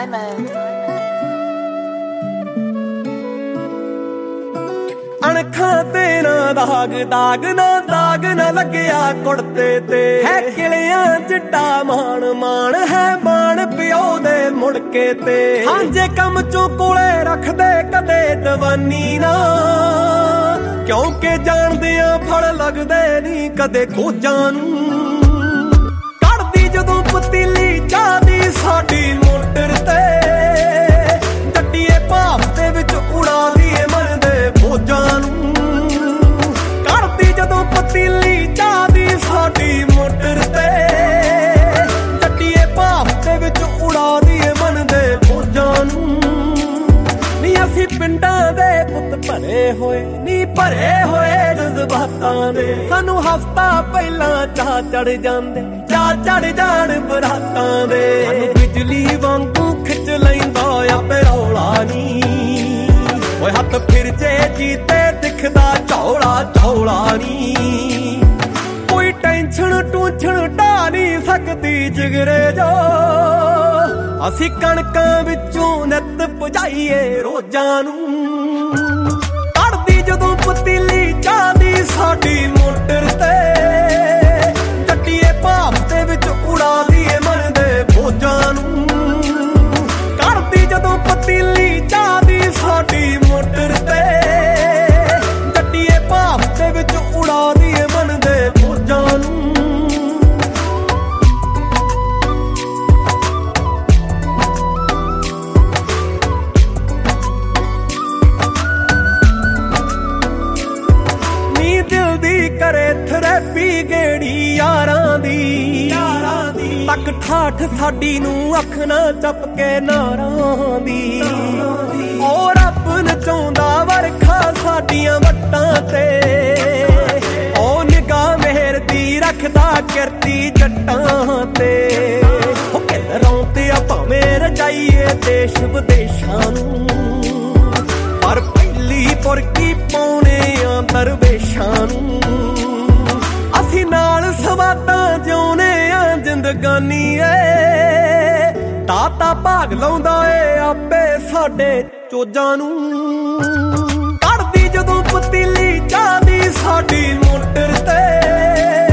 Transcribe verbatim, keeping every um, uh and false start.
Simon. ਅਣਖਾਂ ਤੇ ਨਾ ਦਾਗ ਦਾਗ ਨਾ ਦਾਗ ਨਾ ਲੱਗਿਆ ਕੁੜਤੇ ਤੇ ਹੈ ਕਿਲਿਆਂ ਜਿੱਡਾ ਮਾਣ ਮਾਣ ਹੈ ਮਾਣ ਪਿਓ ਦੇ ਮੁੜਕੇ ਤੇ ਸਾਂਝੇ ਕੰਮ ਚੋਂ ਕੋਲੇ ਰੱਖਦੇ ਕਦੇ ਦਵਾਨੀ ਨਾ ਕਿਉਂਕਿ ਜਾਣਦੇ ਆ ਫਲ ਲੱਗਦੇ ਨਹੀਂ ਕਦੇ ਕੋਜਾਂ ਨੂੰ ਕੱਢਦੀ ਜਦੋਂ ਪਤੀਲੀ ਚਾਹ ਦੀ ਸਾਡੀ ਮੋਟਰ ਤੇ ਗੱਡੀਏ ਭਾਪ ਦੇ ਵਿੱਚ ਉਡਾਦੀ ਏ ਮਨ ਦੇ ਬੋਝਾਂ ਨੂੰ ਕੱਢਦੀ ਜਦੋਂ ਪਤੀਲੀ ਚਾਹ ਦੀ ਸਾਡੀ ਮੋਟਰ ਤੇ ਗੱਡੀਏ ਭਾਪ ਦੇ ਵਿੱਚ ਉਡਾਦੀ ਏ ਮਨ ਦੇ ਬੋਝਾਂ ਨੂੰ ਨੀ ਅਸੀਂ ਪਿੰਡਾਂ ਦੇ ਪੁੱਤ ਭਰੇ ਹੋਏ ਨੀ ਭਰੇ ਹੋਏ ਜਜ਼ਬਾਤਾਂ ਦੇ ਸਾਨੂੰ ਹਫ਼ਤਾ ਪਹਿਲਾਂ ਚਾਹ ਚੜ ਜਾਂਦੇ ਚਾਹ ਚੜ ਜਾਣ ਬਰਾਤਾਂ ਦੇ ਸਾਨੂੰ ਬਿਜਲੀ ਵਾਂਗੂ ਖਿੱਚ ਲੈਂਦਾ ਆਪੇ ਰੌਲਾ ਨੀ ਓਏ ਹੱਥ ਫਿਰ ਜੇ ਜੀਤੇ ਦਿਖਦਾ ਝੌਲਾ ਝੌਲਾ ਨੀ ਕੋਈ ਟੈਨਸ਼ਨ ਟੂਛਣ ਢਾ ਨਹੀਂ ਸਕਦੀ ਜਿਗਰੇ ਜੋ ਅਸੀਂ ਕਣਕਾਂ ਵਿੱਚੋਂ ਨਿੱਤ ਭਜਾਈਏ ਰੋਜ਼ਾਂ ਨੂੰ ਕੱਢਦੀ ਜਦੋਂ ਪਤੀਲੀ ਚਾਹ ਦੀ ਸਾਡੀ ਮੋਟਰ ਤੇ ਗੱਡੀਏ ਭਾਪ ਦੇ ਵਿੱਚ ਉਡਾਦੀ ਏ ਮਨ ਦੇ ਬੋਝਾਂ ਨੂੰ ਕੱਢਦੀ ਜਦੋਂ ਪਤੀਲੀ ਚਾਹ ਦੀ ਸਾਡੀ ਮੋਟਰ ਤੇ ਗੱਡੀਏ ਭਾਪ ਦੇ ਵਿੱਚ ਉਡਾਦੀ ਏ ਮਨ ਦੇ ਬੋਝਾਂ ਨੂੰ ਕਰੇ ਥਰੈਪੀ ਗੇੜੀ ਯਾਰਾਂ ਦੀ ਯਾਰਾਂ ਦੀ ਤੱਕ ਠਾਠ ਸਾਡੀ ਨੂੰ ਅੱਖ ਨਾ ਚੱਪ ਕੇ ਨਾਰਾਂ ਦੀ ਓ ਰੱਬ ਨਚਾਉਂਦਾ ਵਰਖਾ ਸਾਡੀਆਂ ਵੱਟਾਂ ਤੇ ਓ ਨਿਗਾਹ ਮਿਹਰ ਦੀ ਰੱਖਦਾ ਕਿਰਤੀ ਜੱਟਾਂ ਤੇ ਓ ਕਿਧਰੋਂ ਤੇ ਆ ਭਾਵੇਂ ਰਜਾਈਏ ਦੇਸ਼ ਵਿਦੇਸ਼ਾਂ ਨੂੰ ਪਰ ਪਹਿਲੀ ਪੁਰਕੀ ਪਾਉਣੇ ਆ ਦਰਵੇਸ਼ਾਂ ਨੂੰ ਅਸੀਂ ਨਾਲ ਸਵਾਦਾਂ ਜਿਉਣੇ ਆ ਜ਼ਿੰਦਗਾਨੀ ਏ ਦਾਤਾ ਭਾਗ ਲਾਉਂਦਾ ਏ ਆਪੇ ਸਾਡੇ ਚੋਜਾਂ ਨੂੰ ਕੱਢਦੀ ਜਦੋਂ ਪਤੀਲੀ ਚਾਹ ਦੀ ਸਾਡੀ ਮੋਟਰ ਤੇ